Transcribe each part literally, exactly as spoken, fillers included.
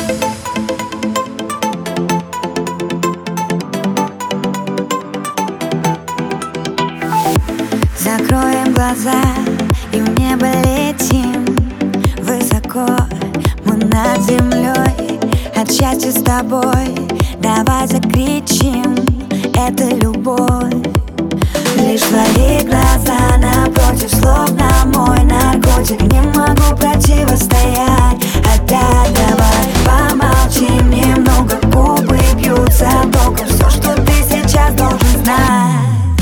Закроем глаза и в небо летим высоко, мы над землей от счастья с тобой. Давай закричим, это любовь. Лишь твои глаза напротив, словно мой наркотик. Не могу противостоять. Опять давай помолчим немного, губы бьются током. Все, что ты сейчас должен знать.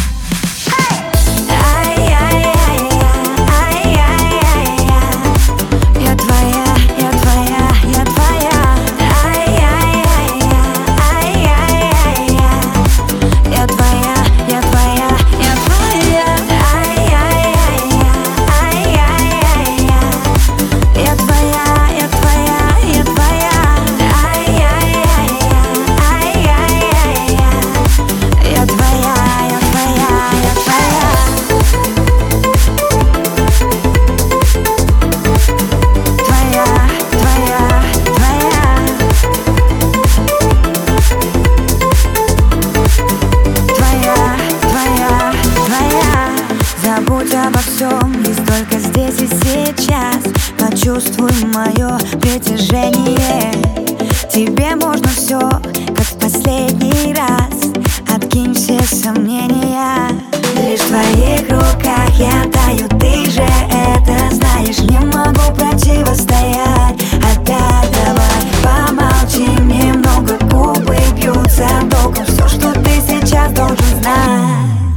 Забудь обо всем, ведь только здесь и сейчас. Почувствуй мое притяжение. Тебе можно все, как в последний раз. Откинь все сомнения. Лишь в твоих руках я таю, ты же это знаешь. Не могу противостоять. Опять давай помолчим немного, губы бьются током. Все, что ты сейчас должен знать.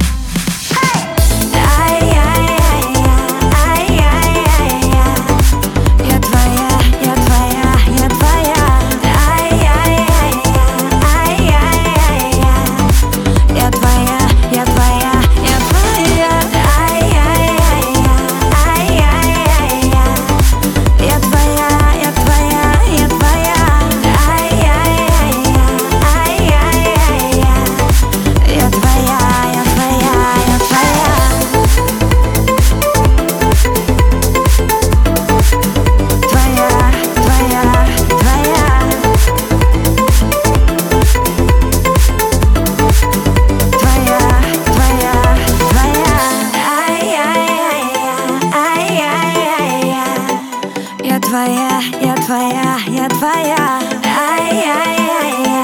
Твоя, я твоя, я твоя. Ай-яй-яй-я,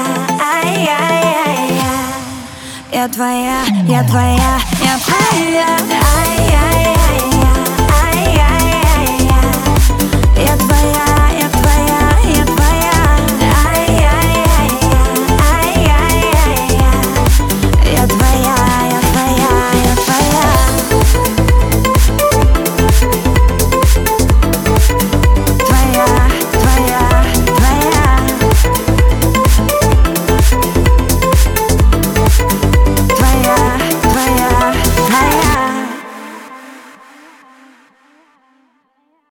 ай-яй-яй-я. Я твоя, я твоя, я твоя. Ай-яй-яй.